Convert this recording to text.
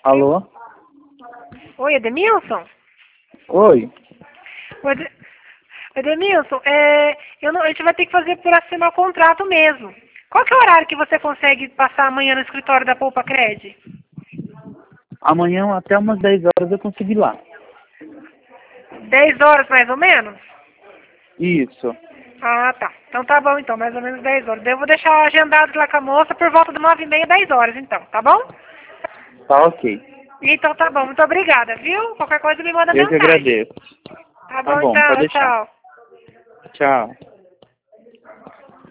Alô? Oi, Edemilson? Oi? Edemilson, a gente vai ter que fazer por assinar o contrato mesmo. Qual que é o horário que você consegue passar amanhã no escritório da Poupa Cred? Amanhã até umas 10 horas eu consigo ir lá. 10 horas mais ou menos? Isso. Ah, tá. Então tá bom, então, mais ou menos 10 horas. Daí eu vou deixar agendado lá com a moça por volta de 9h30, 10 horas, então, tá bom? Tá ok. Então tá bom, muito obrigada, viu? Qualquer coisa me manda Eu que mensagem. agradeço. Tá Tá bom, bom, pode então, deixar. tchau. Tchau.